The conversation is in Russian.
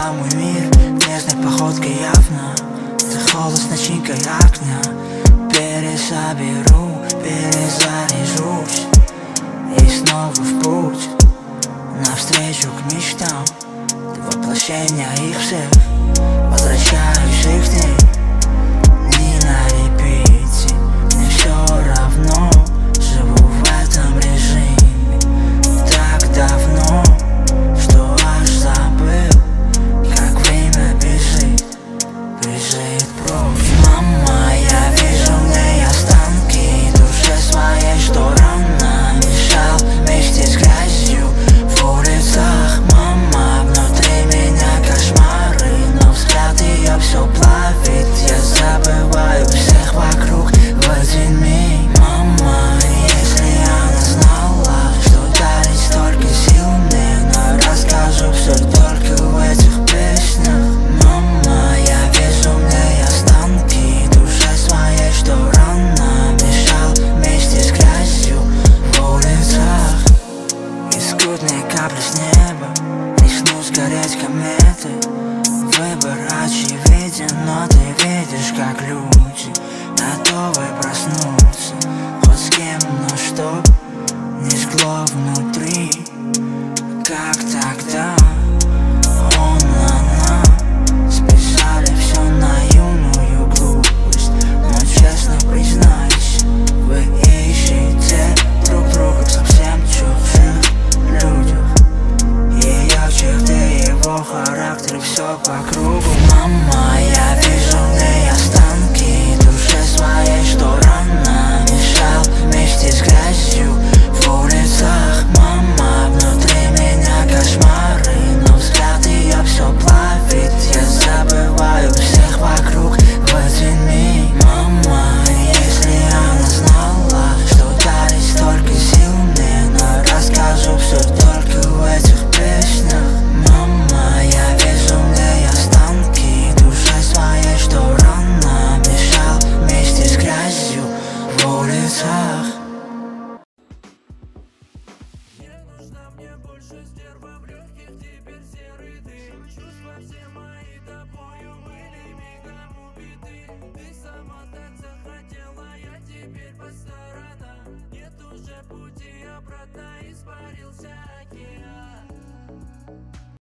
вошла в мой мир нежной походкой явно. Ты холод с начинкой огня. Пересоберу, перезаряжусь и снова в путь, навстречу к мечтам. Ты воплощение их всех. Возвращаюсь их дней, не на репите. Мне все равно, живу в этом режиме так давно, что аж забыл, как время бежит, бежит прочь. Мама, я вижу в ней останки душе своей, что рано мешал вместе с грязью в улицах. Мама, внутри меня кошмары, но взгляд ее все плавит. Я забываю всех вокруг в один миг. Мама, если она знала, что дарит столько сил мне, но расскажу все только в этих песнях. Мама, я вижу в ней останки душе своей, что рано мешал вместе с грязью в улицах. Искутные капли с неба рискну сгореть кометы. Выбор очевиден, но ты видишь, как люди готовы проснуться хоть с кем, но чтоб не жгло внутри, как тогда. Он, она списали все на юную глупость, но честно признайся, вы ищете друг друга в совсем чужих людях. Ее черты, его характер, все по кругу. Мама, я вижу в ней останки душе своей, что рано мешал вместе с грязью в улицах. Мама, внутри меня кошмары, но взгляд ее все плавит. Я забываю всех вокруг в один миг. Мама, если она знала, что дарит столько сил мне, но расскажу все только в этих песнях. Мама, я вижу в ней останки душе своей, что рано мешал вместе с грязью в улицах. Не нужна мне больше стерва, в легких теперь серый дым. Чувства все мои тобою были мигом убиты. Ты сама так захотела, я теперь по сторонам. Нет уже пути обратно, испарился океан.